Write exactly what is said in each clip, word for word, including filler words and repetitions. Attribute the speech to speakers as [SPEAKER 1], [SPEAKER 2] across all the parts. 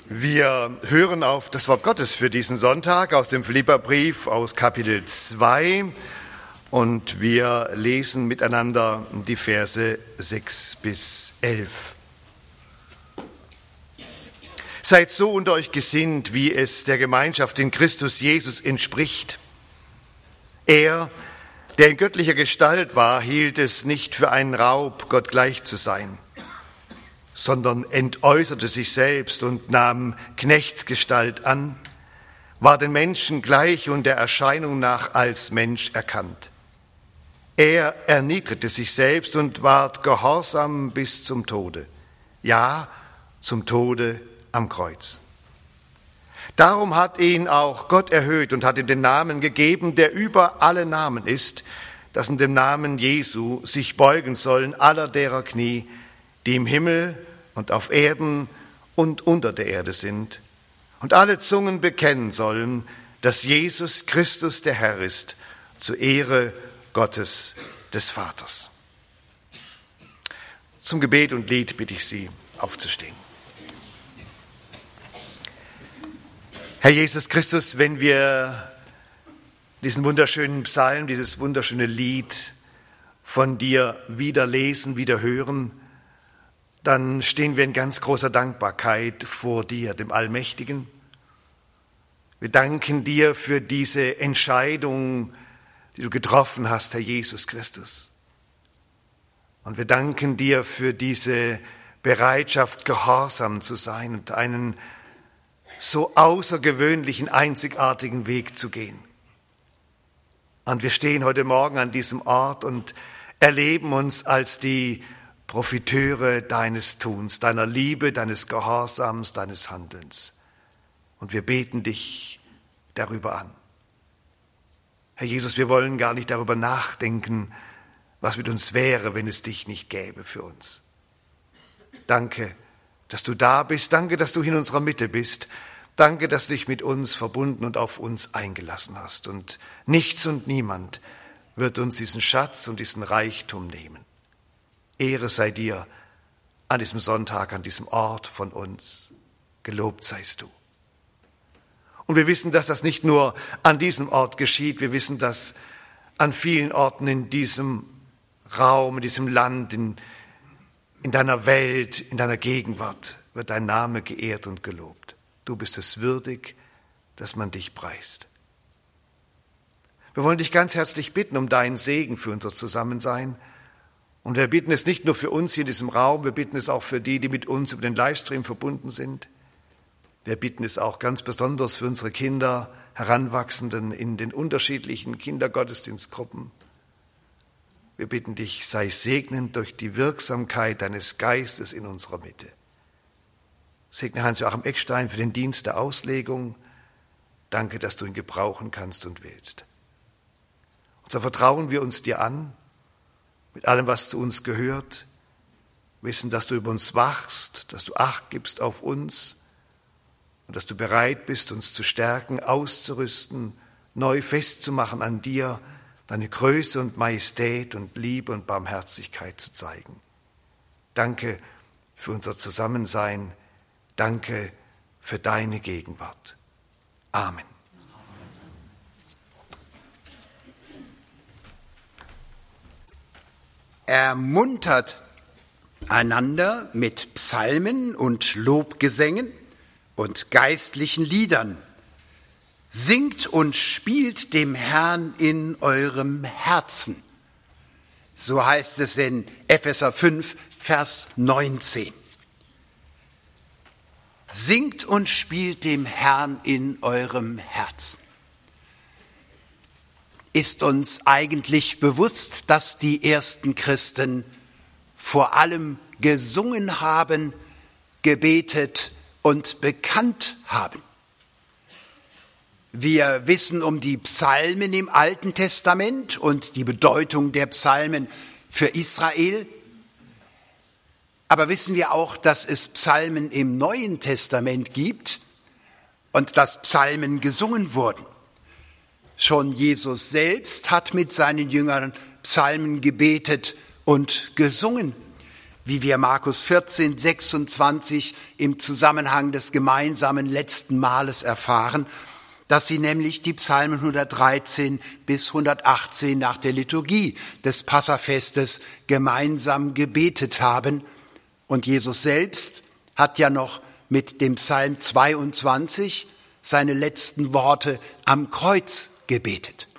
[SPEAKER 1] Wir hören auf das Wort Gottes für diesen Sonntag aus dem Philipperbrief aus Kapitel zwei und wir lesen miteinander die Verse sechs bis elf. Seid so unter euch gesinnt, wie es der Gemeinschaft in Christus Jesus entspricht. Er, der in göttlicher Gestalt war, hielt es nicht für einen Raub, Gott gleich zu sein, sondern entäußerte sich selbst und nahm Knechtsgestalt an, war den Menschen gleich und der Erscheinung nach als Mensch erkannt. Er erniedrigte sich selbst und ward gehorsam bis zum Tode, ja, zum Tode am Kreuz. Darum hat ihn auch Gott erhöht und hat ihm den Namen gegeben, der über alle Namen ist, dass in dem Namen Jesu sich beugen sollen aller derer Knie, die im Himmel und auf Erden und unter der Erde sind, und alle Zungen bekennen sollen, dass Jesus Christus der Herr ist, zur Ehre Gottes des Vaters. Zum Gebet und Lied bitte ich Sie, aufzustehen. Herr Jesus Christus, wenn wir diesen wunderschönen Psalm, dieses wunderschöne Lied von dir wieder lesen, wieder hören, dann stehen wir in ganz großer Dankbarkeit vor dir, dem Allmächtigen. Wir danken dir für diese Entscheidung, die du getroffen hast, Herr Jesus Christus. Und wir danken dir für diese Bereitschaft, gehorsam zu sein und einen so außergewöhnlichen, einzigartigen Weg zu gehen. Und wir stehen heute Morgen an diesem Ort und erleben uns als die Profiteure deines Tuns, deiner Liebe, deines Gehorsams, deines Handelns. Und wir beten dich darüber an. Herr Jesus, wir wollen gar nicht darüber nachdenken, was mit uns wäre, wenn es dich nicht gäbe für uns. Danke, dass du da bist. Danke, dass du in unserer Mitte bist. Danke, dass du dich mit uns verbunden und auf uns eingelassen hast. Und nichts und niemand wird uns diesen Schatz und diesen Reichtum nehmen. Ehre sei dir an diesem Sonntag, an diesem Ort von uns. Gelobt seist du. Und wir wissen, dass das nicht nur an diesem Ort geschieht. Wir wissen, dass an vielen Orten in diesem Raum, in diesem Land, in, in deiner Welt, in deiner Gegenwart wird dein Name geehrt und gelobt. Du bist es würdig, dass man dich preist. Wir wollen dich ganz herzlich bitten um deinen Segen für unser Zusammensein. Und wir bitten es nicht nur für uns hier in diesem Raum, wir bitten es auch für die, die mit uns über den Livestream verbunden sind. Wir bitten es auch ganz besonders für unsere Kinder, Heranwachsenden in den unterschiedlichen Kindergottesdienstgruppen. Wir bitten dich, sei segnend durch die Wirksamkeit deines Geistes in unserer Mitte. Segne Hans-Joachim Eckstein für den Dienst der Auslegung. Danke, dass du ihn gebrauchen kannst und willst. Und so vertrauen wir uns dir an, mit allem, was zu uns gehört, wissen, dass du über uns wachst, dass du Acht gibst auf uns und dass du bereit bist, uns zu stärken, auszurüsten, neu festzumachen an dir, deine Größe und Majestät und Liebe und Barmherzigkeit zu zeigen. Danke für unser Zusammensein. Danke für deine Gegenwart. Amen.
[SPEAKER 2] Ermuntert einander mit Psalmen und Lobgesängen und geistlichen Liedern. Singt und spielt dem Herrn in eurem Herzen. So heißt es in Epheser fünf, Vers neunzehn. Singt und spielt dem Herrn in eurem Herzen. Ist uns eigentlich bewusst, dass die ersten Christen vor allem gesungen haben, gebetet und bekannt haben? Wir wissen um die Psalmen im Alten Testament und die Bedeutung der Psalmen für Israel. Aber wissen wir auch, dass es Psalmen im Neuen Testament gibt und dass Psalmen gesungen wurden? Schon Jesus selbst hat mit seinen Jüngern Psalmen gebetet und gesungen. wie wir Markus vierzehn, sechsundzwanzig im Zusammenhang des gemeinsamen letzten Mahles erfahren, dass sie nämlich die Psalmen hundertdreizehn bis hundertachtzehn nach der Liturgie des Passafestes gemeinsam gebetet haben. Und Jesus selbst hat ja noch mit dem Psalm zweiundzwanzig seine letzten Worte am Kreuz gebetet.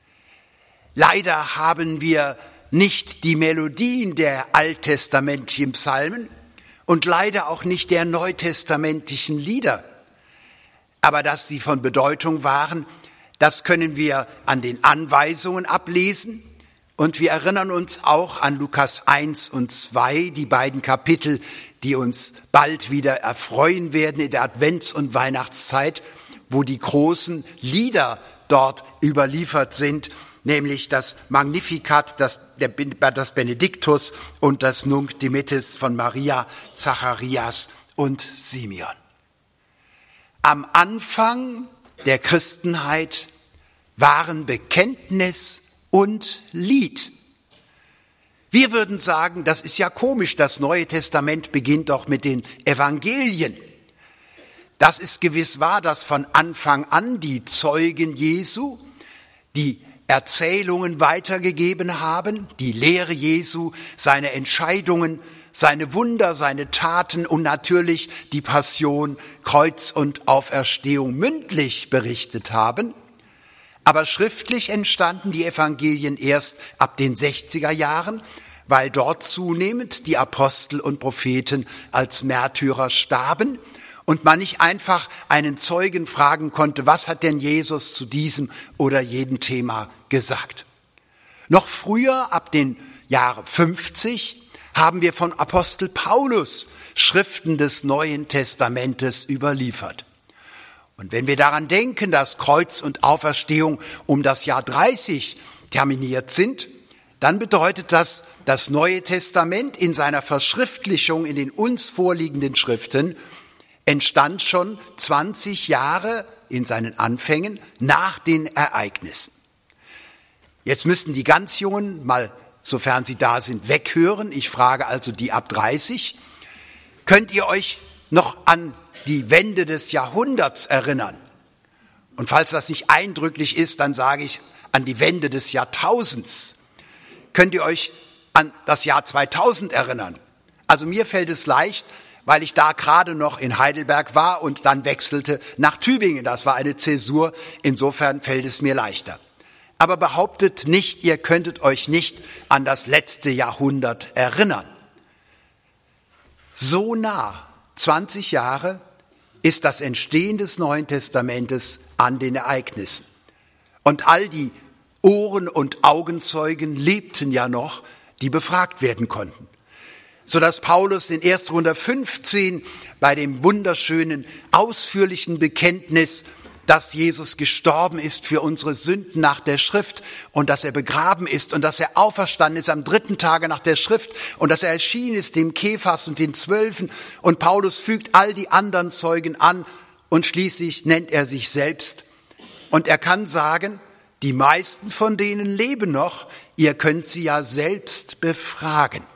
[SPEAKER 2] Leider haben wir nicht die Melodien der alttestamentlichen Psalmen und leider auch nicht der neutestamentlichen Lieder. Aber dass sie von Bedeutung waren, das können wir an den Anweisungen ablesen. Und wir erinnern uns auch an Lukas eins und zwei, die beiden Kapitel, die uns bald wieder erfreuen werden in der Advents- und Weihnachtszeit, wo die großen Lieder dort überliefert sind, nämlich das Magnificat, das, der, das Benediktus und das Nunc Dimittis von Maria, Zacharias und Simeon. Am Anfang der Christenheit waren Bekenntnis und Lied. Wir würden sagen, das ist ja komisch, das Neue Testament beginnt doch mit den Evangelien. Das ist gewiss wahr, dass von Anfang an die Zeugen Jesu die Erzählungen weitergegeben haben, die Lehre Jesu, seine Entscheidungen, seine Wunder, seine Taten und natürlich die Passion, Kreuz und Auferstehung mündlich berichtet haben. Aber schriftlich entstanden die Evangelien erst ab den sechziger Jahren, weil dort zunehmend die Apostel und Propheten als Märtyrer starben und man nicht einfach einen Zeugen fragen konnte, was hat denn Jesus zu diesem oder jedem Thema gesagt. Noch früher, ab den Jahren fünfzig, haben wir von Apostel Paulus Schriften des Neuen Testamentes überliefert. Und wenn wir daran denken, dass Kreuz und Auferstehung um das Jahr dreißig terminiert sind, dann bedeutet das, das Neue Testament in seiner Verschriftlichung in den uns vorliegenden Schriften entstand schon zwanzig Jahre in seinen Anfängen nach den Ereignissen. Jetzt müssten die ganz Jungen mal, sofern sie da sind, weghören. Ich frage also die ab dreißig. Könnt ihr euch noch an die Wende des Jahrhunderts erinnern? Und falls das nicht eindrücklich ist, dann sage ich an die Wende des Jahrtausends. Könnt ihr euch an das Jahr zweitausend erinnern? Also mir fällt es leicht, weil ich da gerade noch in Heidelberg war und dann wechselte nach Tübingen. Das war eine Zäsur, insofern fällt es mir leichter. Aber behauptet nicht, ihr könntet euch nicht an das letzte Jahrhundert erinnern. So nah, zwanzig Jahre, ist das Entstehen des Neuen Testamentes an den Ereignissen. Und all die Ohren- und Augenzeugen lebten ja noch, die befragt werden konnten. Sodass Paulus in erster hundertfünfzehn bei dem wunderschönen, ausführlichen Bekenntnis, dass Jesus gestorben ist für unsere Sünden nach der Schrift und dass er begraben ist und dass er auferstanden ist am dritten Tage nach der Schrift und dass er erschienen ist dem Kephas und den Zwölfen, und Paulus fügt all die anderen Zeugen an und schließlich nennt er sich selbst. Und er kann sagen, die meisten von denen leben noch, ihr könnt sie ja selbst befragen.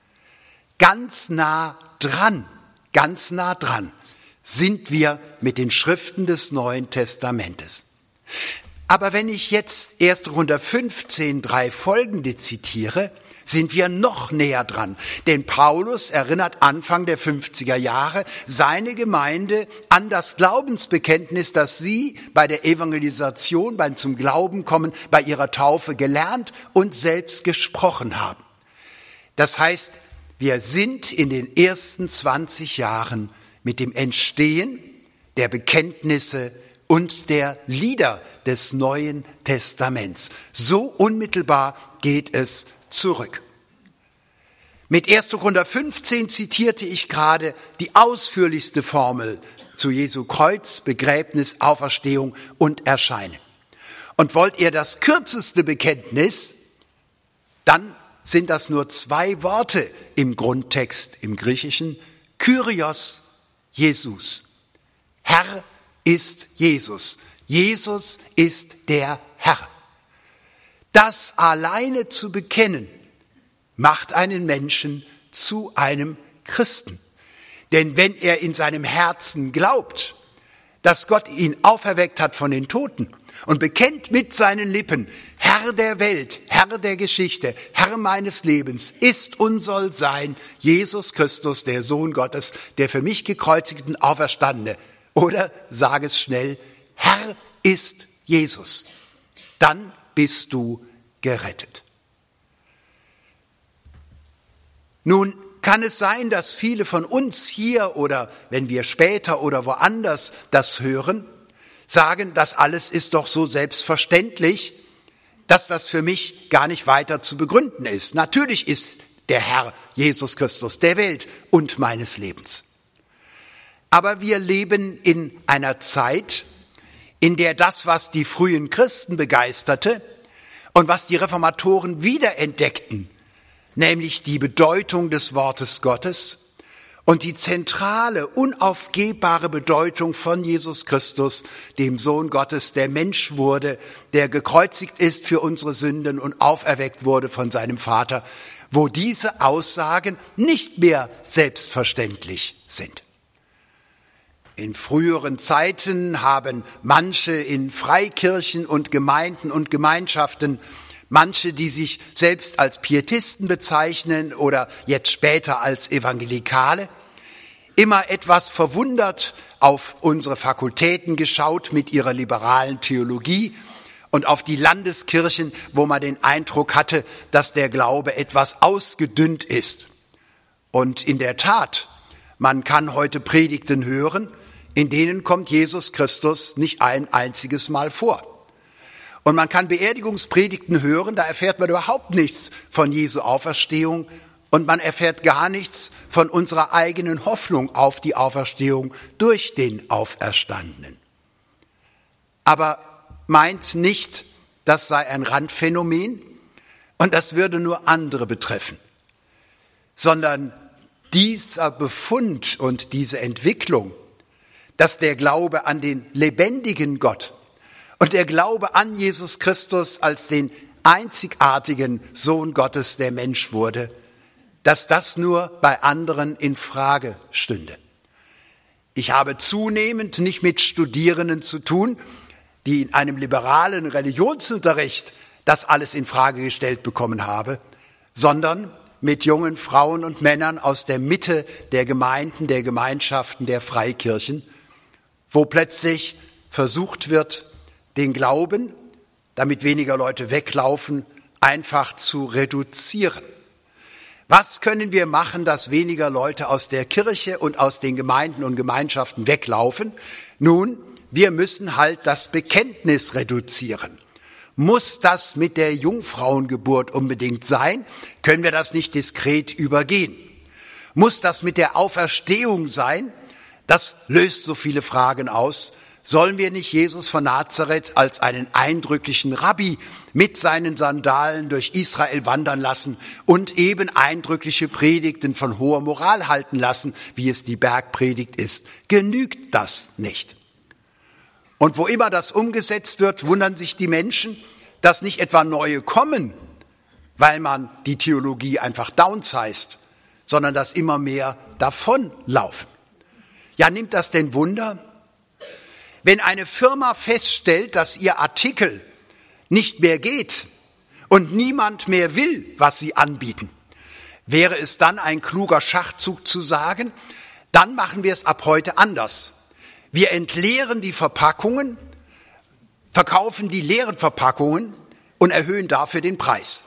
[SPEAKER 2] Ganz nah dran, ganz nah dran sind wir mit den Schriften des Neuen Testamentes. Aber wenn ich jetzt erster hundertfünfzehn drei folgende zitiere, sind wir noch näher dran. Denn Paulus erinnert Anfang der fünfziger Jahre seine Gemeinde an das Glaubensbekenntnis, das sie bei der Evangelisation, beim zum Glauben kommen, bei ihrer Taufe gelernt und selbst gesprochen haben. Das heißt, wir sind in den ersten zwanzig Jahren mit dem Entstehen der Bekenntnisse und der Lieder des Neuen Testaments. So unmittelbar geht es zurück. Mit erster hundertfünfzehn zitierte ich gerade die ausführlichste Formel zu Jesu Kreuz, Begräbnis, Auferstehung und Erscheinen. Und wollt ihr das kürzeste Bekenntnis, dann sind das nur zwei Worte im Grundtext im Griechischen. Kyrios Jesus. Herr ist Jesus. Jesus ist der Herr. Das alleine zu bekennen, macht einen Menschen zu einem Christen. Denn wenn er in seinem Herzen glaubt, dass Gott ihn auferweckt hat von den Toten und bekennt mit seinen Lippen, Herr der Welt, Herr der Geschichte, Herr meines Lebens ist und soll sein Jesus Christus, der Sohn Gottes, der für mich gekreuzigten Auferstandene. Oder sage es schnell, Herr ist Jesus. Dann bist du gerettet. Nun kann es sein, dass viele von uns hier oder wenn wir später oder woanders das hören, sagen, das alles ist doch so selbstverständlich, dass das für mich gar nicht weiter zu begründen ist. Natürlich ist der Herr Jesus Christus der Welt und meines Lebens. Aber wir leben in einer Zeit, in der das, was die frühen Christen begeisterte und was die Reformatoren wiederentdeckten, nämlich die Bedeutung des Wortes Gottes und die zentrale, unaufgehbare Bedeutung von Jesus Christus, dem Sohn Gottes, der Mensch wurde, der gekreuzigt ist für unsere Sünden und auferweckt wurde von seinem Vater, wo diese Aussagen nicht mehr selbstverständlich sind. In früheren Zeiten haben manche in Freikirchen und Gemeinden und Gemeinschaften, manche, die sich selbst als Pietisten bezeichnen oder jetzt später als Evangelikale, immer etwas verwundert auf unsere Fakultäten geschaut mit ihrer liberalen Theologie und auf die Landeskirchen, wo man den Eindruck hatte, dass der Glaube etwas ausgedünnt ist. Und in der Tat, man kann heute Predigten hören, in denen kommt Jesus Christus nicht ein einziges Mal vor. Und man kann Beerdigungspredigten hören, da erfährt man überhaupt nichts von Jesu Auferstehung und man erfährt gar nichts von unserer eigenen Hoffnung auf die Auferstehung durch den Auferstandenen. Aber meint nicht, das sei ein Randphänomen und das würde nur andere betreffen, sondern dieser Befund und diese Entwicklung, dass der Glaube an den lebendigen Gott und der Glaube an Jesus Christus als den einzigartigen Sohn Gottes, der Mensch wurde, dass das nur bei anderen in Frage stünde. Ich habe zunehmend nicht mit Studierenden zu tun, die in einem liberalen Religionsunterricht das alles in Frage gestellt bekommen haben, sondern mit jungen Frauen und Männern aus der Mitte der Gemeinden, der Gemeinschaften, der Freikirchen, wo plötzlich versucht wird, den Glauben, damit weniger Leute weglaufen, einfach zu reduzieren. Was können wir machen, dass weniger Leute aus der Kirche und aus den Gemeinden und Gemeinschaften weglaufen? Nun, wir müssen halt das Bekenntnis reduzieren. Muss das mit der Jungfrauengeburt unbedingt sein? Können wir das nicht diskret übergehen? Muss das mit der Auferstehung sein? Das löst so viele Fragen aus. Sollen wir nicht Jesus von Nazareth als einen eindrücklichen Rabbi mit seinen Sandalen durch Israel wandern lassen und eben eindrückliche Predigten von hoher Moral halten lassen, wie es die Bergpredigt ist? Genügt das nicht? Und wo immer das umgesetzt wird, wundern sich die Menschen, dass nicht etwa neue kommen, weil man die Theologie einfach downsized, sondern dass immer mehr davonlaufen. Ja, nimmt das denn Wunder? Wenn eine Firma feststellt, dass ihr Artikel nicht mehr geht und niemand mehr will, was sie anbieten, wäre es dann ein kluger Schachzug zu sagen, dann machen wir es ab heute anders. Wir entleeren die Verpackungen, verkaufen die leeren Verpackungen und erhöhen dafür den Preis.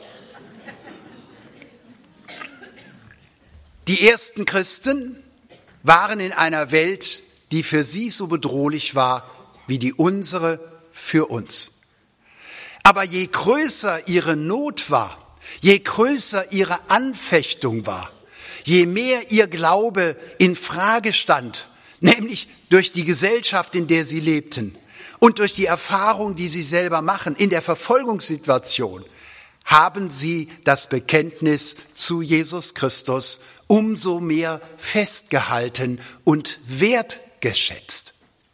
[SPEAKER 2] Die ersten Christen waren in einer Welt, die für sie so bedrohlich war wie die unsere für uns. Aber je größer ihre Not war, je größer ihre Anfechtung war, je mehr ihr Glaube in Frage stand, nämlich durch die Gesellschaft, in der sie lebten und durch die Erfahrung, die sie selber machen in der Verfolgungssituation, haben sie das Bekenntnis zu Jesus Christus umso mehr festgehalten und wertgeschätzt.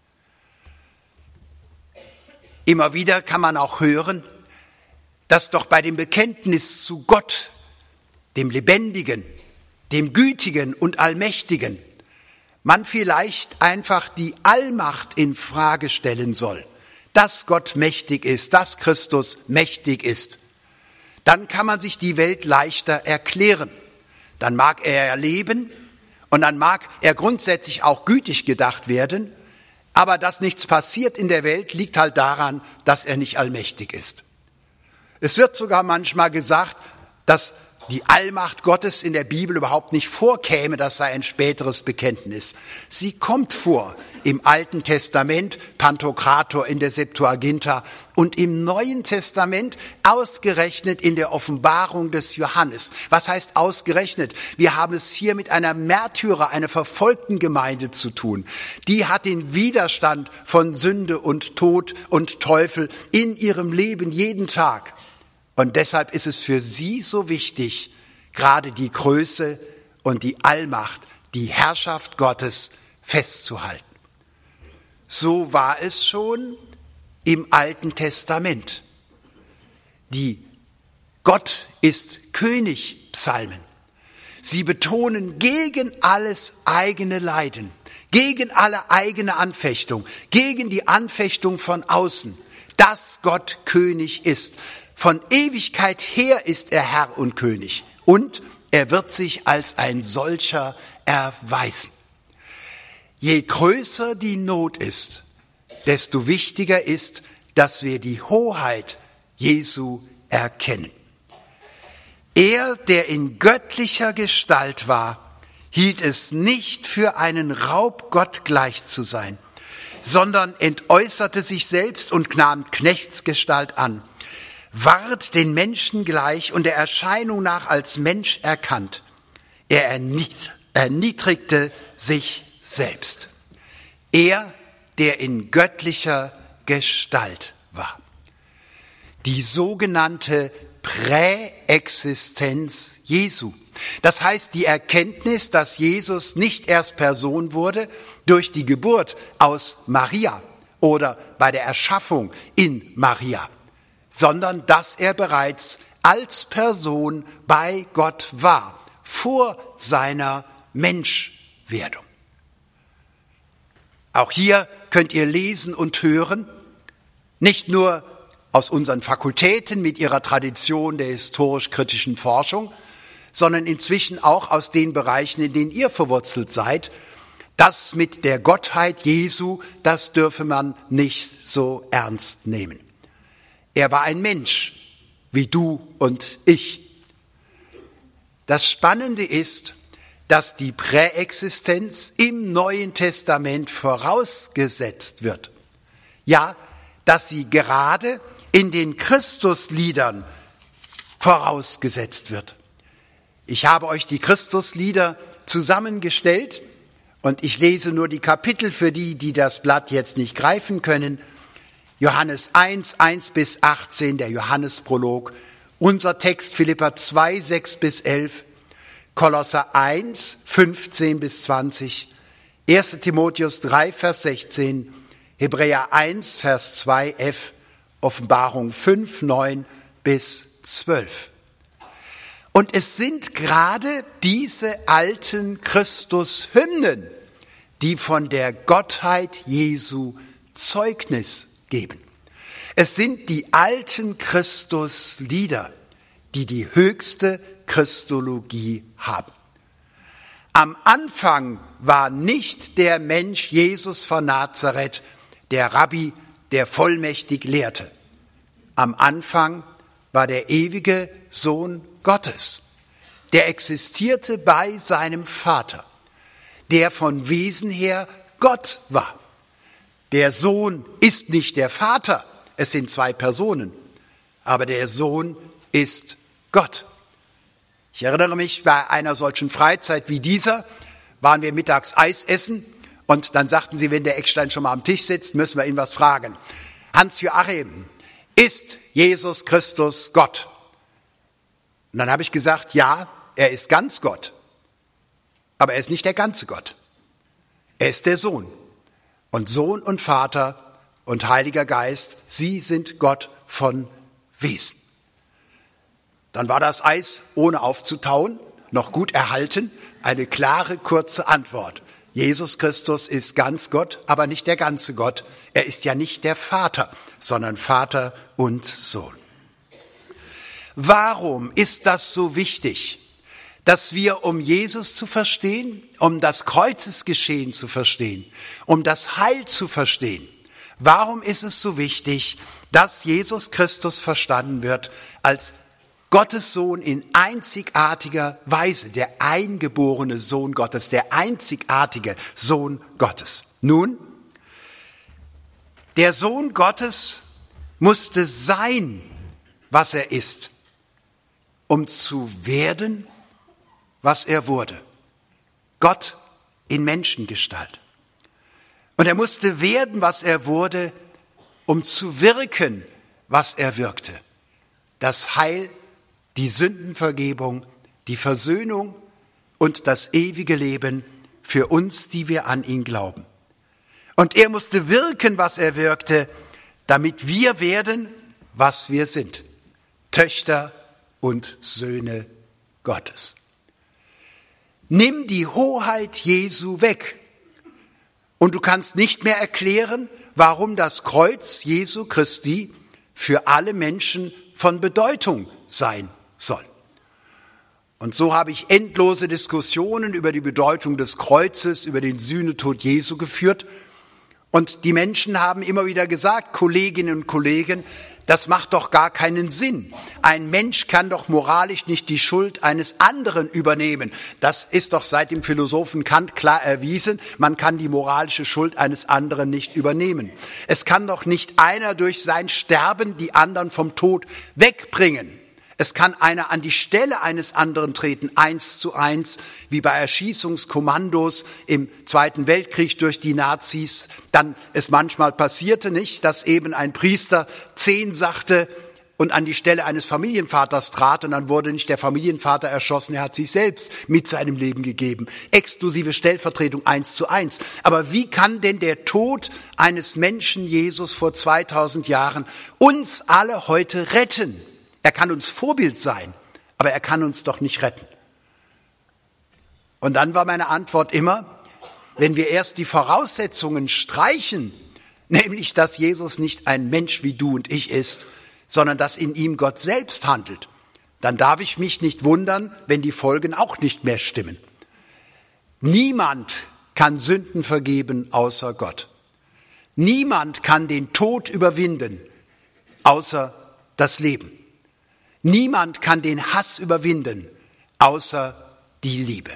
[SPEAKER 2] Immer wieder kann man auch hören, dass doch bei dem Bekenntnis zu Gott, dem Lebendigen, dem Gütigen und Allmächtigen, man vielleicht einfach die Allmacht in Frage stellen soll, dass Gott mächtig ist, dass Christus mächtig ist, dann kann man sich die Welt leichter erklären. Dann mag er leben und dann mag er grundsätzlich auch gütig gedacht werden, aber dass nichts passiert in der Welt, liegt halt daran, dass er nicht allmächtig ist. Es wird sogar manchmal gesagt, dass die Allmacht Gottes in der Bibel überhaupt nicht vorkäme, das sei ein späteres Bekenntnis. Sie kommt vor im Alten Testament, Pantokrator in der Septuaginta, und im Neuen Testament ausgerechnet in der Offenbarung des Johannes. Was heißt ausgerechnet? Wir haben es hier mit einer Märtyrer, einer verfolgten Gemeinde zu tun. Die hat den Widerstand von Sünde und Tod und Teufel in ihrem Leben jeden Tag. Und deshalb ist es für sie so wichtig, gerade die Größe und die Allmacht, die Herrschaft Gottes festzuhalten. So war es schon im Alten Testament. Die Gott ist König Psalmen. Sie betonen gegen alles eigene Leiden, gegen alle eigene Anfechtung, gegen die Anfechtung von außen, dass Gott König ist. Von Ewigkeit her ist er Herr und König und er wird sich als ein solcher erweisen. Je größer die Not ist, desto wichtiger ist, dass wir die Hoheit Jesu erkennen. Er, der in göttlicher Gestalt war, hielt es nicht für einen Raub, Gott gleich zu sein, sondern entäußerte sich selbst und nahm Knechtsgestalt an, ward den Menschen gleich und der Erscheinung nach als Mensch erkannt. Er erniedrigte sich selbst. Er, der in göttlicher Gestalt war. Die sogenannte Präexistenz Jesu. Das heißt, die Erkenntnis, dass Jesus nicht erst Person wurde durch die Geburt aus Maria oder bei der Erschaffung in Maria, sondern dass er bereits als Person bei Gott war, vor seiner Menschwerdung. Auch hier könnt ihr lesen und hören, nicht nur aus unseren Fakultäten mit ihrer Tradition der historisch-kritischen Forschung, sondern inzwischen auch aus den Bereichen, in denen ihr verwurzelt seid. Das mit der Gottheit Jesu, das dürfe man nicht so ernst nehmen. Er war ein Mensch, wie du und ich. Das Spannende ist, dass die Präexistenz im Neuen Testament vorausgesetzt wird. Ja, dass sie gerade in den Christusliedern vorausgesetzt wird. Ich habe euch die Christuslieder zusammengestellt und ich lese nur die Kapitel für die, die das Blatt jetzt nicht greifen können. Johannes eins, eins bis achtzehn, der Johannesprolog. Unser Text Philipper zwei, sechs bis elf. Kolosser eins, fünfzehn bis zwanzig. erster Timotheus drei, Vers sechzehn. Hebräer eins, Vers zwei f. Offenbarung fünf, neun bis zwölf. Und es sind gerade diese alten Christus-Hymnen, die von der Gottheit Jesu Zeugnis geben. Es sind die alten Christuslieder, die die höchste Christologie haben. Am Anfang war nicht der Mensch Jesus von Nazareth, der Rabbi, der vollmächtig lehrte. Am Anfang war der ewige Sohn Gottes. Der existierte bei seinem Vater, der von Wesen her Gott war. Der Sohn ist nicht der Vater, es sind zwei Personen, aber der Sohn ist Gott. Ich erinnere mich, bei einer solchen Freizeit wie dieser waren wir mittags Eis essen und dann sagten sie, wenn der Eckstein schon mal am Tisch sitzt, müssen wir ihn was fragen. Hans-Joachim, ist Jesus Christus Gott? Und dann habe ich gesagt, ja, er ist ganz Gott, aber er ist nicht der ganze Gott. Er ist der Sohn. Und Sohn und Vater und Heiliger Geist, sie sind Gott von Wesen. Dann war das Eis ohne aufzutauen noch gut erhalten, eine klare, kurze Antwort. Jesus Christus ist ganz Gott, aber nicht der ganze Gott. Er ist ja nicht der Vater, sondern Vater und Sohn. Warum ist das so wichtig, dass wir, um Jesus zu verstehen, um das Kreuzesgeschehen zu verstehen, um das Heil zu verstehen, warum ist es so wichtig, dass Jesus Christus verstanden wird als Gottes Sohn in einzigartiger Weise, der eingeborene Sohn Gottes, der einzigartige Sohn Gottes? Nun, der Sohn Gottes musste sein, was er ist, um zu werden, was er wurde. Gott in Menschengestalt. Und er musste werden, was er wurde, um zu wirken, was er wirkte. Das Heil, die Sündenvergebung, die Versöhnung und das ewige Leben für uns, die wir an ihn glauben. Und er musste wirken, was er wirkte, damit wir werden, was wir sind. Töchter und Söhne Gottes. Nimm die Hoheit Jesu weg und du kannst nicht mehr erklären, warum das Kreuz Jesu Christi für alle Menschen von Bedeutung sein soll. Und so habe ich endlose Diskussionen über die Bedeutung des Kreuzes, über den Sühnetod Jesu geführt. Und die Menschen haben immer wieder gesagt, Kolleginnen und Kollegen, das macht doch gar keinen Sinn. Ein Mensch kann doch moralisch nicht die Schuld eines anderen übernehmen. Das ist doch seit dem Philosophen Kant klar erwiesen. Man kann die moralische Schuld eines anderen nicht übernehmen. Es kann doch nicht einer durch sein Sterben die anderen vom Tod wegbringen. Es kann einer an die Stelle eines anderen treten, eins zu eins, wie bei Erschießungskommandos im Zweiten Weltkrieg durch die Nazis. Dann es manchmal passierte nicht, dass eben ein Priester zehn sagte und an die Stelle eines Familienvaters trat und dann wurde nicht der Familienvater erschossen, er hat sich selbst mit seinem Leben gegeben. Exklusive Stellvertretung eins zu eins. Aber wie kann denn der Tod eines Menschen, Jesus vor zweitausend Jahren, uns alle heute retten? Er kann uns Vorbild sein, aber er kann uns doch nicht retten. Und dann war meine Antwort immer, wenn wir erst die Voraussetzungen streichen, nämlich dass Jesus nicht ein Mensch wie du und ich ist, sondern dass in ihm Gott selbst handelt, dann darf ich mich nicht wundern, wenn die Folgen auch nicht mehr stimmen. Niemand kann Sünden vergeben außer Gott. Niemand kann den Tod überwinden außer das Leben. Niemand kann den Hass überwinden, außer die Liebe.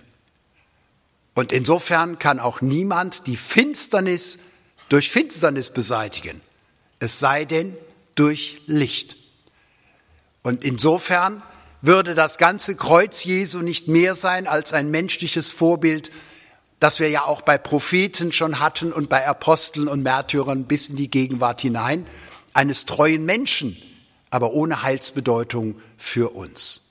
[SPEAKER 2] Und insofern kann auch niemand die Finsternis durch Finsternis beseitigen, es sei denn durch Licht. Und insofern würde das ganze Kreuz Jesu nicht mehr sein als ein menschliches Vorbild, das wir ja auch bei Propheten schon hatten und bei Aposteln und Märtyrern bis in die Gegenwart hinein, eines treuen Menschen, aber ohne Heilsbedeutung für uns.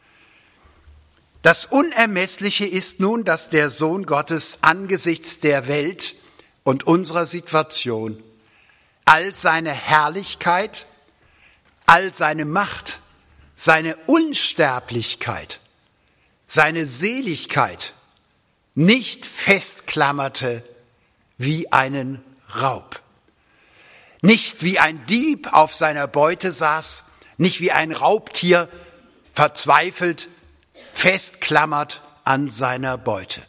[SPEAKER 2] Das Unermessliche ist nun, dass der Sohn Gottes angesichts der Welt und unserer Situation all seine Herrlichkeit, all seine Macht, seine Unsterblichkeit, seine Seligkeit nicht festklammerte wie einen Raub. Nicht wie ein Dieb auf seiner Beute saß, nicht wie ein Raubtier verzweifelt festklammert an seiner Beute.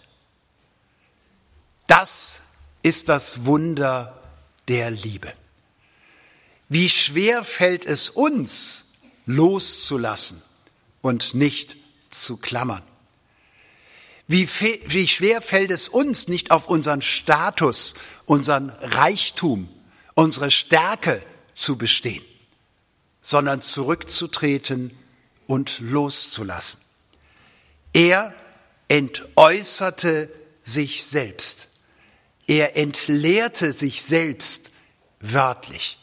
[SPEAKER 2] Das ist das Wunder der Liebe. Wie schwer fällt es uns, loszulassen und nicht zu klammern. Wie, fe- wie schwer fällt es uns, nicht auf unseren Status, unseren Reichtum, unsere Stärke zu bestehen, sondern zurückzutreten und loszulassen. Er entäußerte sich selbst. Er entleerte sich selbst wörtlich.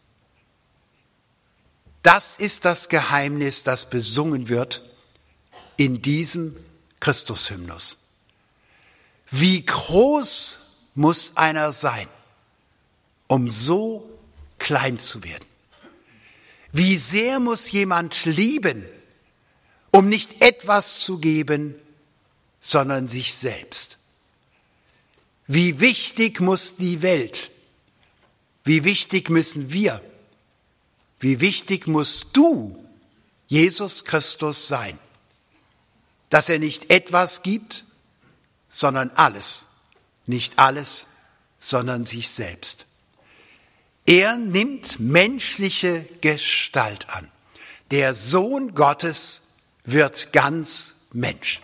[SPEAKER 2] Das ist das Geheimnis, das besungen wird in diesem Christushymnus. Wie groß muss einer sein, um so klein zu werden? Wie sehr muss jemand lieben, um nicht etwas zu geben, sondern sich selbst. Wie wichtig muss die Welt, wie wichtig müssen wir, wie wichtig musst du, Jesus Christus, sein, dass er nicht etwas gibt, sondern alles, nicht alles, sondern sich selbst. Er nimmt menschliche Gestalt an. Der Sohn Gottes wird ganz Mensch.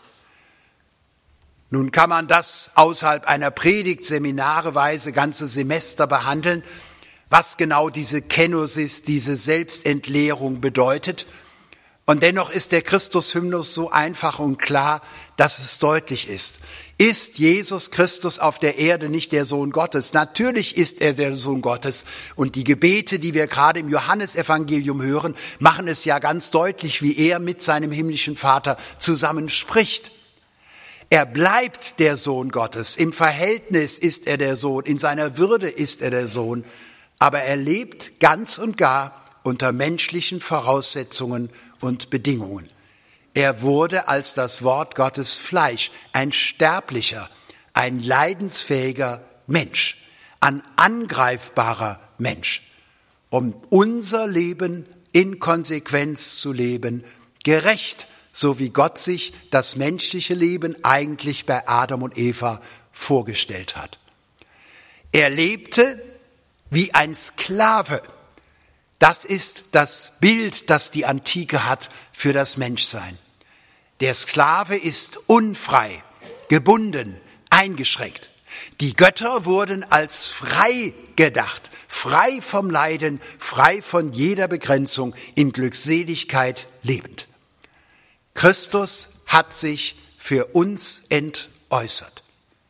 [SPEAKER 2] Nun kann man das außerhalb einer Predigt seminareweise ganze Semester behandeln, was genau diese Kenosis, diese Selbstentleerung bedeutet. Und dennoch ist der Christus-Hymnus so einfach und klar, dass es deutlich ist. Ist Jesus Christus auf der Erde nicht der Sohn Gottes? Natürlich ist er der Sohn Gottes. Und die Gebete, die wir gerade im Johannesevangelium hören, machen es ja ganz deutlich, wie er mit seinem himmlischen Vater zusammen spricht. Er bleibt der Sohn Gottes. Im Verhältnis ist er der Sohn, in seiner Würde ist er der Sohn. Aber er lebt ganz und gar unter menschlichen Voraussetzungen und Bedingungen. Er wurde als das Wort Gottes Fleisch, ein sterblicher, ein leidensfähiger Mensch, ein angreifbarer Mensch, um unser Leben in Konsequenz zu leben, gerecht, so wie Gott sich das menschliche Leben eigentlich bei Adam und Eva vorgestellt hat. Er lebte wie ein Sklave. Das ist das Bild, das die Antike hat für das Menschsein. Der Sklave ist unfrei, gebunden, eingeschränkt. Die Götter wurden als frei gedacht, frei vom Leiden, frei von jeder Begrenzung, in Glückseligkeit lebend. Christus hat sich für uns entäußert.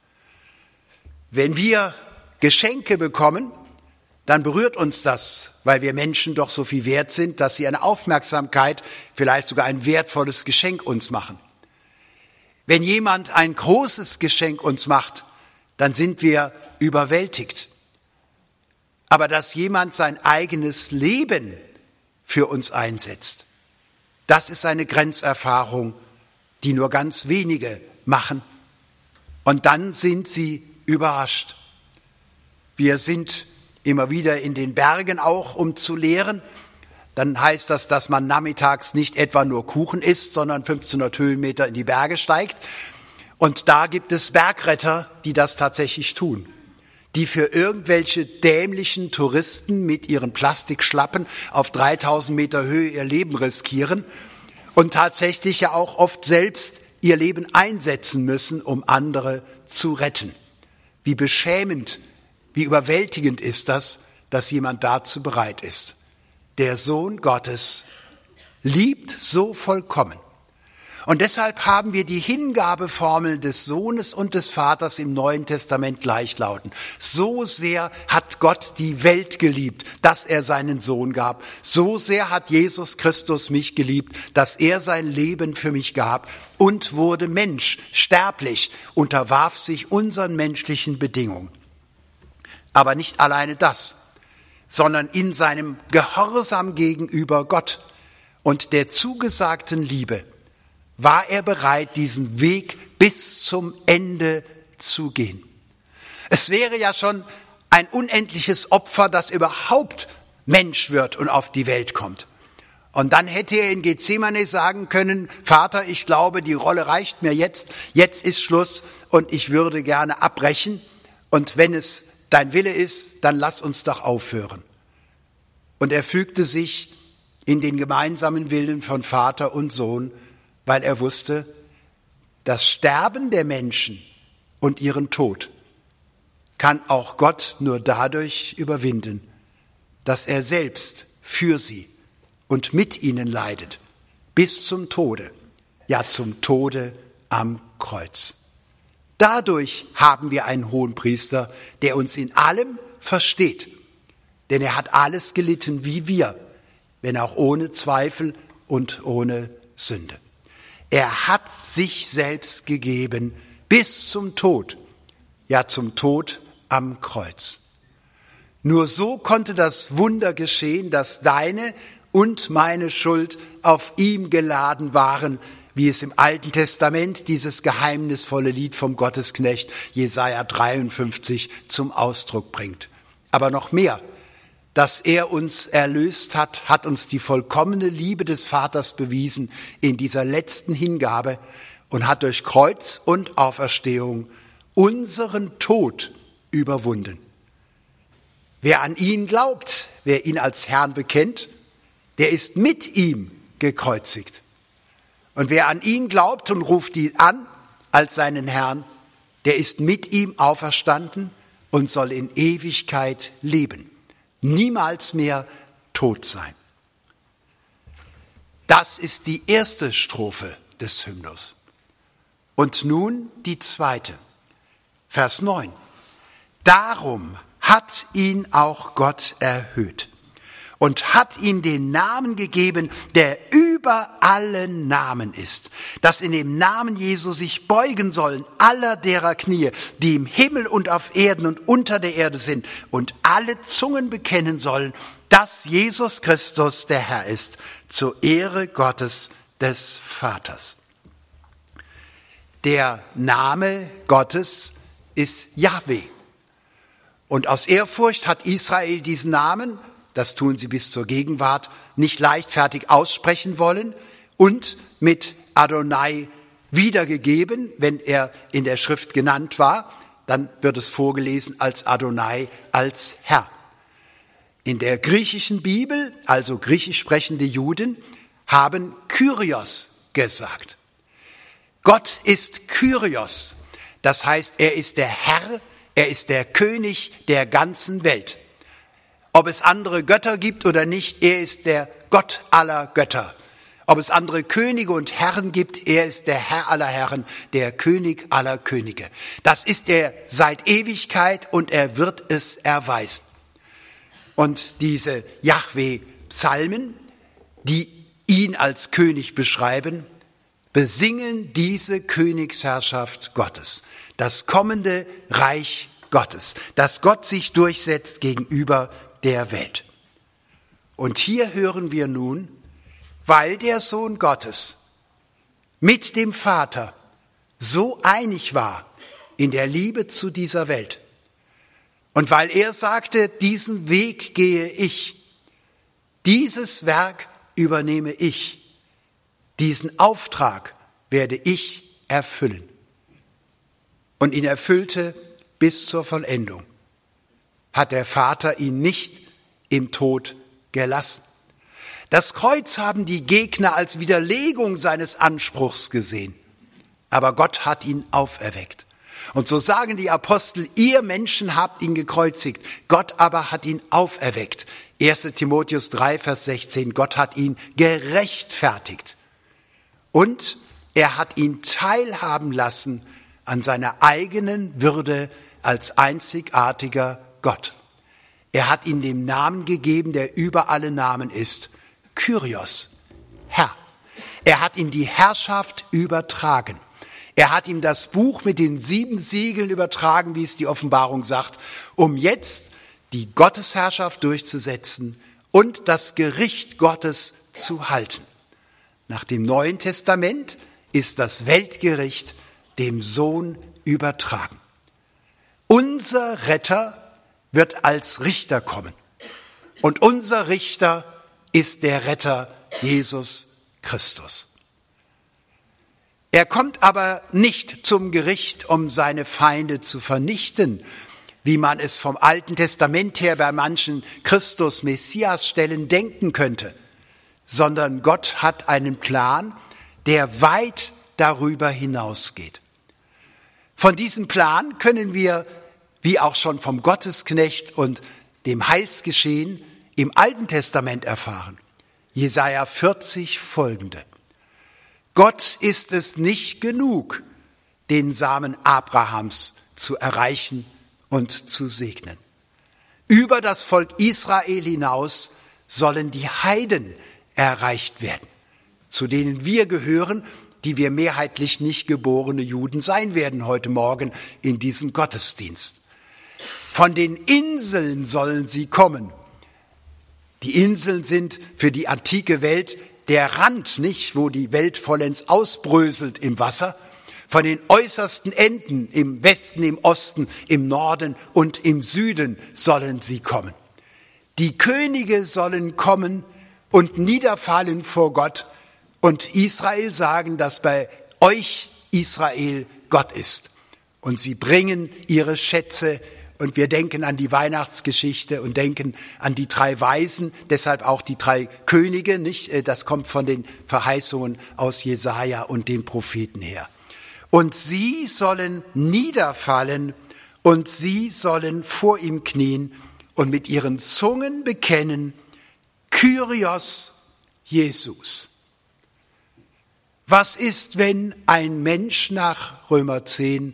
[SPEAKER 2] Wenn wir Geschenke bekommen, dann berührt uns das, weil wir Menschen doch so viel wert sind, dass sie eine Aufmerksamkeit, vielleicht sogar ein wertvolles Geschenk uns machen. Wenn jemand ein großes Geschenk uns macht, dann sind wir überwältigt. Aber dass jemand sein eigenes Leben für uns einsetzt, das ist eine Grenzerfahrung, die nur ganz wenige machen. Und dann sind sie überrascht. Wir sind immer wieder in den Bergen auch, um zu lehren. Dann heißt das, dass man nachmittags nicht etwa nur Kuchen isst, sondern fünfzehnhundert Höhenmeter in die Berge steigt. Und da gibt es Bergretter, die das tatsächlich tun, die für irgendwelche dämlichen Touristen mit ihren Plastikschlappen auf dreitausend Meter Höhe ihr Leben riskieren und tatsächlich ja auch oft selbst ihr Leben einsetzen müssen, um andere zu retten. Wie beschämend, wie überwältigend ist das, dass jemand dazu bereit ist. Der Sohn Gottes liebt so vollkommen. Und deshalb haben wir die Hingabeformel des Sohnes und des Vaters im Neuen Testament gleichlautend. So sehr hat Gott die Welt geliebt, dass er seinen Sohn gab. So sehr hat Jesus Christus mich geliebt, dass er sein Leben für mich gab und wurde Mensch, sterblich, unterwarf sich unseren menschlichen Bedingungen. Aber nicht alleine das, sondern in seinem Gehorsam gegenüber Gott und der zugesagten Liebe war er bereit, diesen Weg bis zum Ende zu gehen. Es wäre ja schon ein unendliches Opfer, dass überhaupt Mensch wird und auf die Welt kommt. Und dann hätte er in Gethsemane sagen können, Vater, ich glaube, die Rolle reicht mir jetzt, jetzt ist Schluss und ich würde gerne abbrechen. Und wenn es dein Wille ist, dann lass uns doch aufhören. Und er fügte sich in den gemeinsamen Willen von Vater und Sohn, weil er wusste, das Sterben der Menschen und ihren Tod kann auch Gott nur dadurch überwinden, dass er selbst für sie und mit ihnen leidet, bis zum Tode, ja zum Tode am Kreuz. Dadurch haben wir einen Hohenpriester, der uns in allem versteht, denn er hat alles gelitten wie wir, wenn auch ohne Zweifel und ohne Sünde. Er hat sich selbst gegeben bis zum Tod, ja zum Tod am Kreuz. Nur so konnte das Wunder geschehen, dass deine und meine Schuld auf ihm geladen waren, wie es im Alten Testament dieses geheimnisvolle Lied vom Gottesknecht Jesaja dreiundfünfzig zum Ausdruck bringt. Aber noch mehr, dass er uns erlöst hat, hat uns die vollkommene Liebe des Vaters bewiesen in dieser letzten Hingabe und hat durch Kreuz und Auferstehung unseren Tod überwunden. Wer an ihn glaubt, wer ihn als Herrn bekennt, der ist mit ihm gekreuzigt. Und wer an ihn glaubt und ruft ihn an als seinen Herrn, der ist mit ihm auferstanden und soll in Ewigkeit leben, niemals mehr tot sein. Das ist die erste Strophe des Hymnus. Und nun die zweite, Vers neun. Darum hat ihn auch Gott erhöht und hat ihm den Namen gegeben, der über allen Namen ist, dass in dem Namen Jesu sich beugen sollen aller derer Knie, die im Himmel und auf Erden und unter der Erde sind, und alle Zungen bekennen sollen, dass Jesus Christus der Herr ist, zur Ehre Gottes des Vaters. Der Name Gottes ist Jahwe. Und aus Ehrfurcht hat Israel diesen Namen, das tun sie bis zur Gegenwart, nicht leichtfertig aussprechen wollen und mit Adonai wiedergegeben. Wenn er in der Schrift genannt war, dann wird es vorgelesen als Adonai, als Herr. In der griechischen Bibel, also griechisch sprechende Juden, haben Kyrios gesagt. Gott ist Kyrios, das heißt, er ist der Herr, er ist der König der ganzen Welt. Ob es andere Götter gibt oder nicht, er ist der Gott aller Götter. Ob es andere Könige und Herren gibt, er ist der Herr aller Herren, der König aller Könige. Das ist er seit Ewigkeit und er wird es erweisen. Und diese Jahwe-Psalmen, die ihn als König beschreiben, besingen diese Königsherrschaft Gottes, das kommende Reich Gottes, dass Gott sich durchsetzt gegenüber der Welt. Und hier hören wir nun, weil der Sohn Gottes mit dem Vater so einig war in der Liebe zu dieser Welt und weil er sagte, diesen Weg gehe ich, dieses Werk übernehme ich, diesen Auftrag werde ich erfüllen. Und ihn erfüllte bis zur Vollendung, hat der Vater ihn nicht im Tod gelassen. Das Kreuz haben die Gegner als Widerlegung seines Anspruchs gesehen, aber Gott hat ihn auferweckt. Und so sagen die Apostel, ihr Menschen habt ihn gekreuzigt, Gott aber hat ihn auferweckt. erster Timotheus drei, Vers sechzehn, Gott hat ihn gerechtfertigt. Und er hat ihn teilhaben lassen an seiner eigenen Würde als einzigartiger Gott. Er hat ihm den Namen gegeben, der über alle Namen ist, Kyrios, Herr. Er hat ihm die Herrschaft übertragen. Er hat ihm das Buch mit den sieben Siegeln übertragen, wie es die Offenbarung sagt, um jetzt die Gottesherrschaft durchzusetzen und das Gericht Gottes zu halten. Nach dem Neuen Testament ist das Weltgericht dem Sohn übertragen. Unser Retter wird als Richter kommen. Und unser Richter ist der Retter Jesus Christus. Er kommt aber nicht zum Gericht, um seine Feinde zu vernichten, wie man es vom Alten Testament her bei manchen Christus-Messias-Stellen denken könnte, sondern Gott hat einen Plan, der weit darüber hinausgeht. Von diesem Plan können wir, wie auch schon vom Gottesknecht und dem Heilsgeschehen, im Alten Testament erfahren. Jesaja vierzig folgende. Gott ist es nicht genug, den Samen Abrahams zu erreichen und zu segnen. Über das Volk Israel hinaus sollen die Heiden erreicht werden, zu denen wir gehören, die wir mehrheitlich nicht geborene Juden sein werden heute Morgen in diesem Gottesdienst. Von den Inseln sollen sie kommen, Die Inseln sind für die antike Welt der Rand, nicht, wo die Welt vollends ausbröselt im Wasser. Von den äußersten Enden im Westen, im Osten, im Norden und im Süden sollen sie kommen. Die Könige sollen kommen und niederfallen vor Gott und Israel sagen, dass bei euch Israel Gott ist. Und sie bringen ihre Schätze und wir denken an die Weihnachtsgeschichte und denken an die drei Weisen, deshalb auch die drei Könige, nicht? Das kommt von den Verheißungen aus Jesaja und den Propheten her. Und sie sollen niederfallen und sie sollen vor ihm knien und mit ihren Zungen bekennen, Kyrios Jesus. Was ist, wenn ein Mensch nach Römer zehn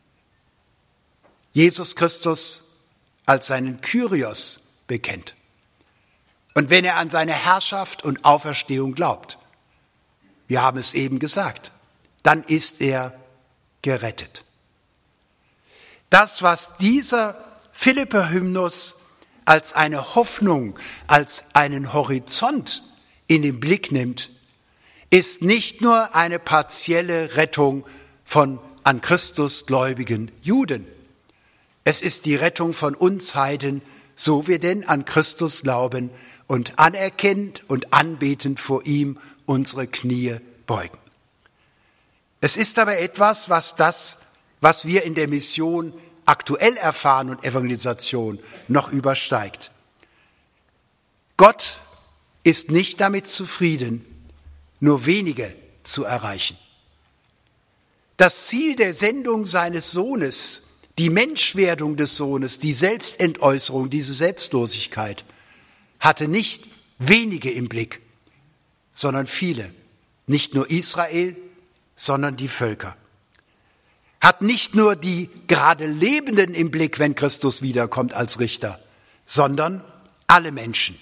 [SPEAKER 2] Jesus Christus als seinen Kyrios bekennt? Und wenn er an seine Herrschaft und Auferstehung glaubt, wir haben es eben gesagt, dann ist er gerettet. Das, was dieser Philipper-Hymnus als eine Hoffnung, als einen Horizont in den Blick nimmt, ist nicht nur eine partielle Rettung von an Christus gläubigen Juden. Es ist die Rettung von uns Heiden, so wir denn an Christus glauben und anerkennend und anbetend vor ihm unsere Knie beugen. Es ist aber etwas, was das, was wir in der Mission aktuell erfahren und Evangelisation noch übersteigt. Gott ist nicht damit zufrieden, nur wenige zu erreichen. Das Ziel der Sendung seines Sohnes, die Menschwerdung des Sohnes, die Selbstentäußerung, diese Selbstlosigkeit, hatte nicht wenige im Blick, sondern viele. Nicht nur Israel, sondern die Völker. Hat nicht nur die gerade Lebenden im Blick, wenn Christus wiederkommt als Richter, sondern alle Menschen.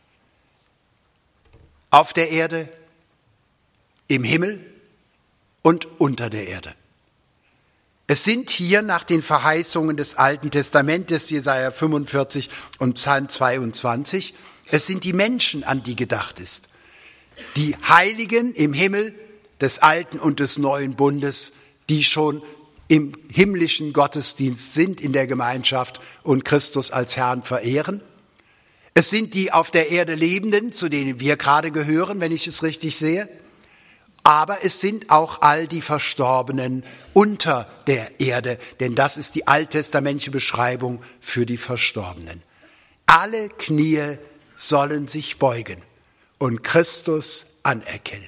[SPEAKER 2] Auf der Erde, im Himmel und unter der Erde. Es sind hier nach den Verheißungen des Alten Testamentes, Jesaja fünfundvierzig und Psalm zweiundzwanzig, es sind die Menschen, an die gedacht ist. Die Heiligen im Himmel des Alten und des Neuen Bundes, die schon im himmlischen Gottesdienst sind in der Gemeinschaft und Christus als Herrn verehren. Es sind die auf der Erde Lebenden, zu denen wir gerade gehören, wenn ich es richtig sehe. Aber es sind auch all die Verstorbenen unter der Erde, denn das ist die alttestamentliche Beschreibung für die Verstorbenen. Alle Knie sollen sich beugen und Christus anerkennen.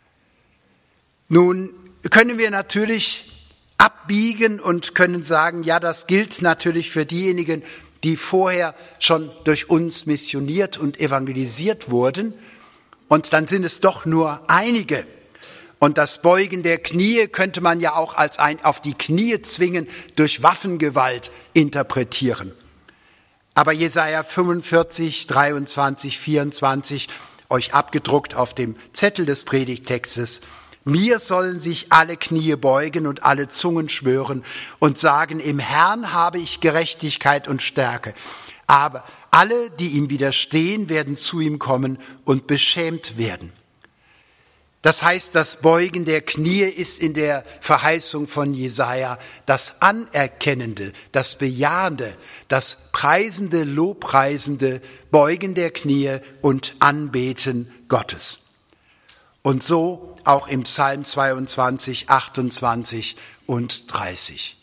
[SPEAKER 2] Nun können wir natürlich abbiegen und können sagen, ja, das gilt natürlich für diejenigen, die vorher schon durch uns missioniert und evangelisiert wurden. Und dann sind es doch nur einige. Und das Beugen der Knie könnte man ja auch als ein auf die Knie zwingen durch Waffengewalt interpretieren. Aber Jesaja fünfundvierzig, dreiundzwanzig, vierundzwanzig, euch abgedruckt auf dem Zettel des Predigttextes, mir sollen sich alle Knie beugen und alle Zungen schwören und sagen, im Herrn habe ich Gerechtigkeit und Stärke. Aber alle, die ihm widerstehen, werden zu ihm kommen und beschämt werden. Das heißt, das Beugen der Knie ist in der Verheißung von Jesaja das Anerkennende, das Bejahende, das preisende, lobpreisende Beugen der Knie und Anbeten Gottes. Und so auch im Psalm zweiundzwanzig, achtundzwanzig und dreißig.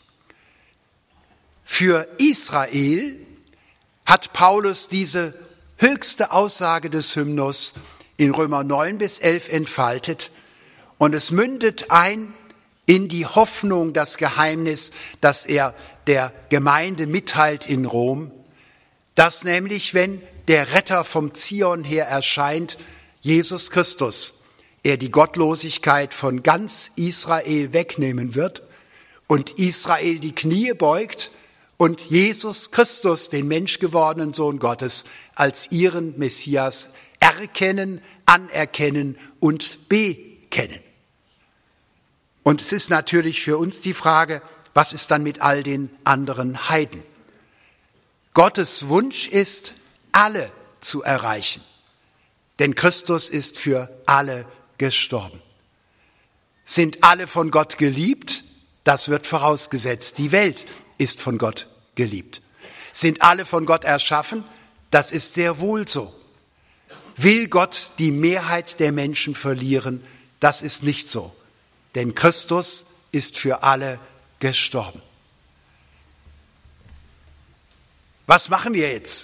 [SPEAKER 2] Für Israel hat Paulus diese höchste Aussage des Hymnus in Römer neun bis elf entfaltet und es mündet ein in die Hoffnung, das Geheimnis, das er der Gemeinde mitteilt in Rom, dass nämlich, wenn der Retter vom Zion her erscheint, Jesus Christus, er die Gottlosigkeit von ganz Israel wegnehmen wird und Israel die Knie beugt und Jesus Christus, den menschgewordenen Sohn Gottes, als ihren Messias erkennen, anerkennen und bekennen. Und es ist natürlich für uns die Frage, was ist dann mit all den anderen Heiden? Gottes Wunsch ist, alle zu erreichen. Denn Christus ist für alle gestorben. Sind alle von Gott geliebt? Das wird vorausgesetzt. Die Welt ist von Gott geliebt. Sind alle von Gott erschaffen? Das ist sehr wohl so. Will Gott die Mehrheit der Menschen verlieren? Das ist nicht so. Denn Christus ist für alle gestorben. Was machen wir jetzt?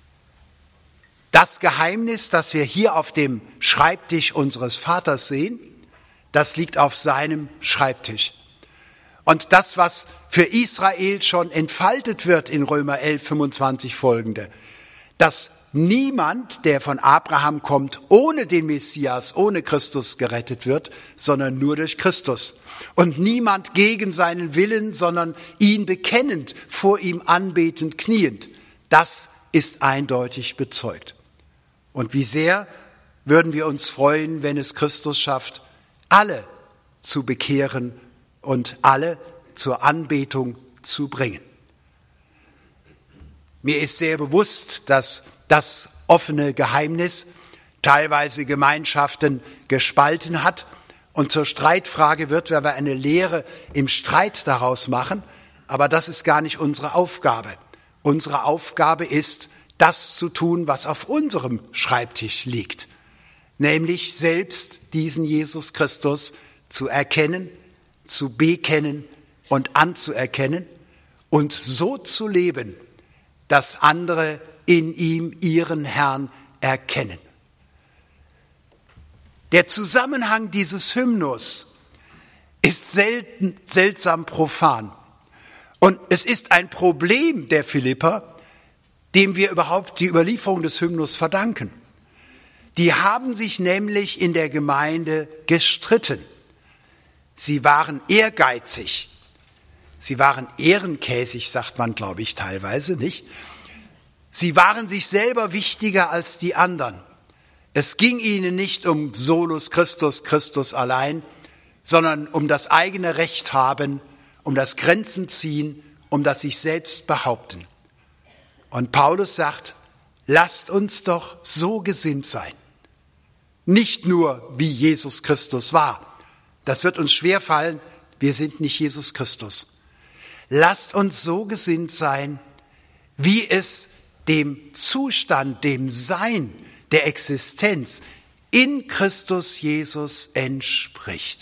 [SPEAKER 2] Das Geheimnis, das wir hier auf dem Schreibtisch unseres Vaters sehen, das liegt auf seinem Schreibtisch. Und das, was für Israel schon entfaltet wird in Römer elf, fünfundzwanzig folgende, dass niemand, der von Abraham kommt, ohne den Messias, ohne Christus gerettet wird, sondern nur durch Christus. Und niemand gegen seinen Willen, sondern ihn bekennend, vor ihm anbetend, kniend. Das ist eindeutig bezeugt. Und wie sehr würden wir uns freuen, wenn es Christus schafft, alle zu bekehren und alle zur Anbetung zu bringen. Mir ist sehr bewusst, dass das offene Geheimnis teilweise Gemeinschaften gespalten hat und zur Streitfrage wird, wenn wir eine Lehre im Streit daraus machen. Aber das ist gar nicht unsere Aufgabe. Unsere Aufgabe ist, das zu tun, was auf unserem Schreibtisch liegt. Nämlich selbst diesen Jesus Christus zu erkennen, zu bekennen und anzuerkennen und so zu leben, dass andere in ihm ihren Herrn erkennen. Der Zusammenhang dieses Hymnus ist selten, seltsam profan. Und es ist ein Problem der Philipper, dem wir überhaupt die Überlieferung des Hymnus verdanken. Die haben sich nämlich in der Gemeinde gestritten. Sie waren ehrgeizig. Sie waren ehrenkäsig, sagt man, glaube ich, teilweise, nicht? Sie waren sich selber wichtiger als die anderen. Es ging ihnen nicht um Solus Christus, Christus allein, sondern um das eigene Recht haben, um das Grenzen ziehen, um das sich selbst behaupten. Und Paulus sagt, lasst uns doch so gesinnt sein. Nicht nur, wie Jesus Christus war. Das wird uns schwerfallen, wir sind nicht Jesus Christus. Lasst uns so gesinnt sein, wie es dem Zustand, dem Sein, der Existenz in Christus Jesus entspricht.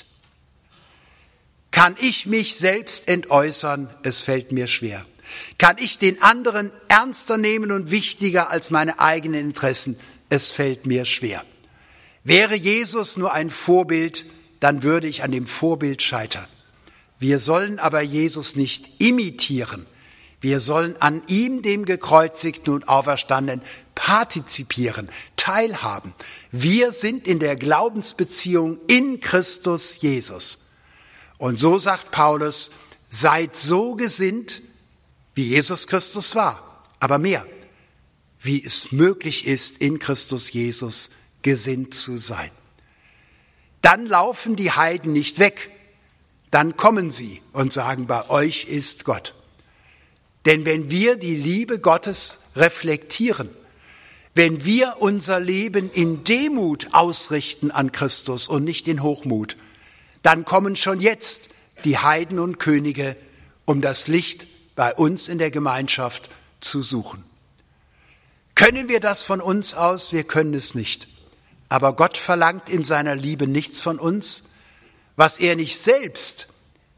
[SPEAKER 2] Kann ich mich selbst entäußern, es fällt mir schwer. Kann ich den anderen ernster nehmen und wichtiger als meine eigenen Interessen, es fällt mir schwer. Wäre Jesus nur ein Vorbild, dann würde ich an dem Vorbild scheitern. Wir sollen aber Jesus nicht imitieren. Wir sollen an ihm, dem Gekreuzigten und Auferstandenen, partizipieren, teilhaben. Wir sind in der Glaubensbeziehung in Christus Jesus. Und so sagt Paulus, seid so gesinnt, wie Jesus Christus war, aber mehr, wie es möglich ist, in Christus Jesus gesinnt zu sein. Dann laufen die Heiden nicht weg, dann kommen sie und sagen, bei euch ist Gott. Denn wenn wir die Liebe Gottes reflektieren, wenn wir unser Leben in Demut ausrichten an Christus und nicht in Hochmut, dann kommen schon jetzt die Heiden und Könige, um das Licht bei uns in der Gemeinschaft zu suchen. Können wir das von uns aus? Wir können es nicht. Aber Gott verlangt in seiner Liebe nichts von uns, was er nicht selbst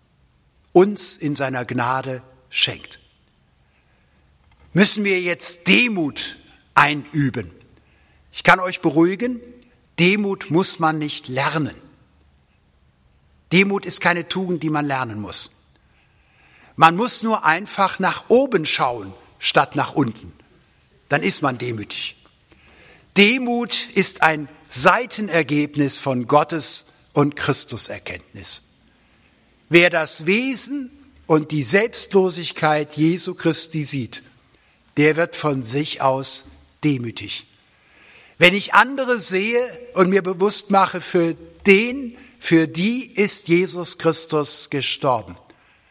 [SPEAKER 2] uns in seiner Gnade schenkt. Müssen wir jetzt Demut einüben? Ich kann euch beruhigen, Demut muss man nicht lernen. Demut ist keine Tugend, die man lernen muss. Man muss nur einfach nach oben schauen, statt nach unten. Dann ist man demütig. Demut ist ein Seitenergebnis von Gottes und Christuserkenntnis. Wer das Wesen und die Selbstlosigkeit Jesu Christi sieht, der wird von sich aus demütig. Wenn ich andere sehe und mir bewusst mache, für den, für die ist Jesus Christus gestorben,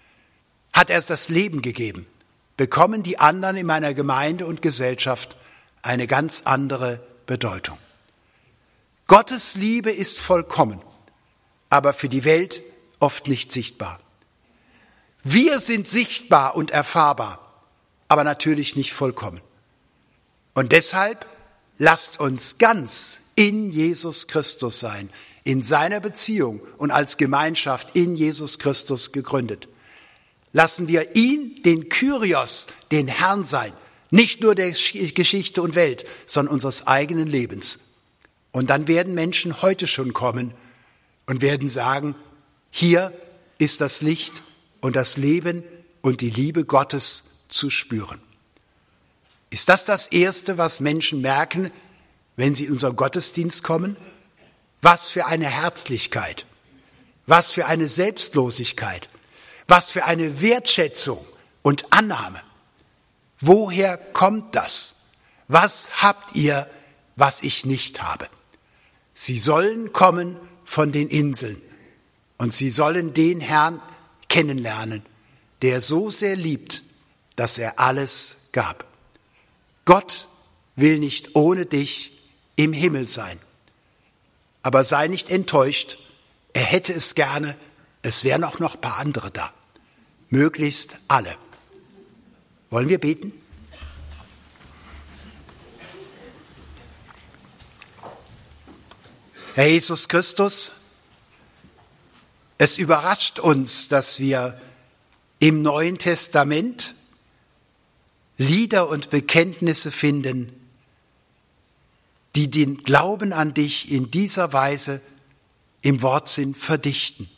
[SPEAKER 2] hat er das Leben gegeben, bekommen die anderen in meiner Gemeinde und Gesellschaft eine ganz andere Bedeutung. Gottes Liebe ist vollkommen, aber für die Welt oft nicht sichtbar. Wir sind sichtbar und erfahrbar, aber natürlich nicht vollkommen. Und deshalb lasst uns ganz in Jesus Christus sein, in seiner Beziehung und als Gemeinschaft in Jesus Christus gegründet. Lassen wir ihn, den Kyrios, den Herrn sein, nicht nur der Geschichte und Welt, sondern unseres eigenen Lebens. Und dann werden Menschen heute schon kommen und werden sagen, hier ist das Licht und das Leben und die Liebe Gottes zu spüren. Ist das das Erste, was Menschen merken, wenn sie in unseren Gottesdienst kommen? Was für eine Herzlichkeit, was für eine Selbstlosigkeit, was für eine Wertschätzung und Annahme. Woher kommt das? Was habt ihr, was ich nicht habe? Sie sollen kommen von den Inseln und sie sollen den Herrn kennenlernen, der so sehr liebt, dass er alles gab. Gott will nicht ohne dich im Himmel sein. Aber sei nicht enttäuscht, er hätte es gerne, es wären auch noch ein paar andere da. Möglichst alle. Wollen wir beten? Herr Jesus Christus, es überrascht uns, dass wir im Neuen Testament Lieder und Bekenntnisse finden, die den Glauben an dich in dieser Weise im Wortsinn verdichten.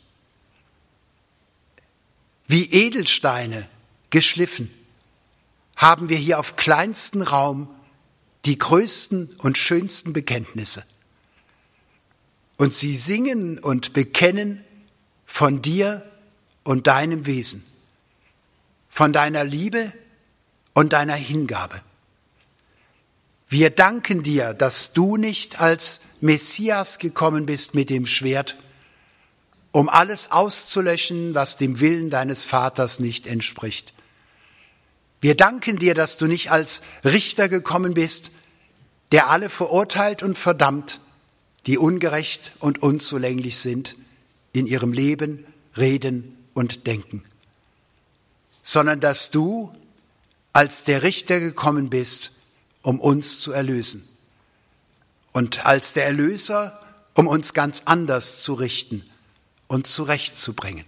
[SPEAKER 2] Wie Edelsteine geschliffen haben wir hier auf kleinstem Raum die größten und schönsten Bekenntnisse. Und sie singen und bekennen von dir und deinem Wesen, von deiner Liebe und deiner Hingabe. Wir danken dir, dass du nicht als Messias gekommen bist mit dem Schwert, um alles auszulöschen, was dem Willen deines Vaters nicht entspricht. Wir danken dir, dass du nicht als Richter gekommen bist, der alle verurteilt und verdammt, die ungerecht und unzulänglich sind in ihrem Leben, Reden und Denken, sondern dass du als der Richter gekommen bist, um uns zu erlösen und als der Erlöser, um uns ganz anders zu richten und zurechtzubringen.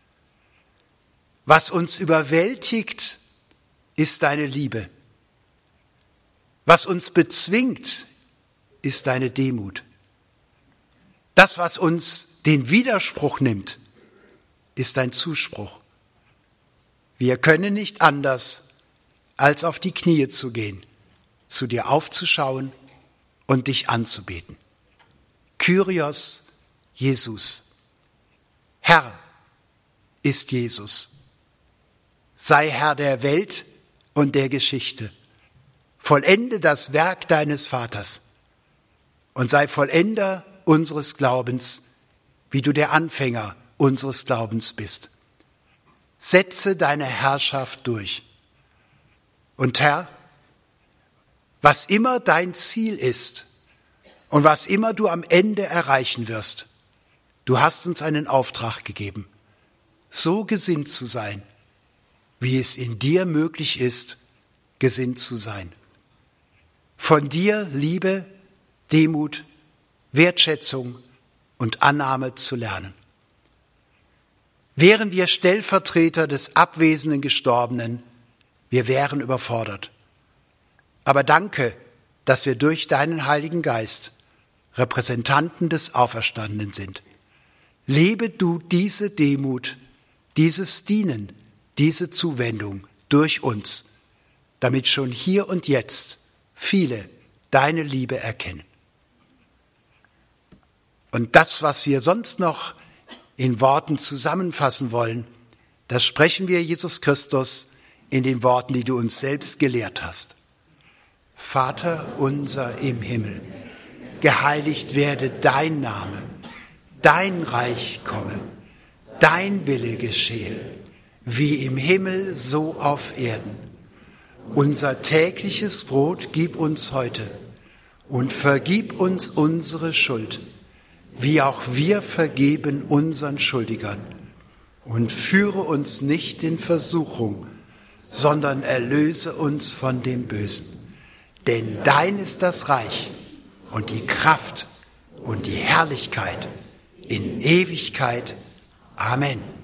[SPEAKER 2] Was uns überwältigt, ist deine Liebe. Was uns bezwingt, ist deine Demut. Das, was uns den Widerspruch nimmt, ist dein Zuspruch. Wir können nicht anders, als auf die Knie zu gehen, zu dir aufzuschauen und dich anzubeten. Kyrios Jesus. Herr ist Jesus. Sei Herr der Welt und der Geschichte. Vollende das Werk deines Vaters und sei Vollender unseres Glaubens, wie du der Anfänger unseres Glaubens bist. Setze deine Herrschaft durch. Und Herr, was immer dein Ziel ist und was immer du am Ende erreichen wirst, du hast uns einen Auftrag gegeben, so gesinnt zu sein, wie es in dir möglich ist, gesinnt zu sein. Von dir Liebe, Demut, Wertschätzung und Annahme zu lernen. Wären wir Stellvertreter des abwesenden Gestorbenen, wir wären überfordert. Aber danke, dass wir durch deinen Heiligen Geist Repräsentanten des Auferstandenen sind. Lebe du diese Demut, dieses Dienen, diese Zuwendung durch uns, damit schon hier und jetzt viele deine Liebe erkennen. Und das, was wir sonst noch in Worten zusammenfassen wollen, das sprechen wir Jesus Christus in den Worten, die du uns selbst gelehrt hast. Vater unser im Himmel, geheiligt werde dein Name, dein Reich komme, dein Wille geschehe, wie im Himmel so auf Erden. Unser tägliches Brot gib uns heute und vergib uns unsere Schuld, wie auch wir vergeben unseren Schuldigern. Und führe uns nicht in Versuchung, sondern erlöse uns von dem Bösen. Denn dein ist das Reich und die Kraft und die Herrlichkeit in Ewigkeit. Amen.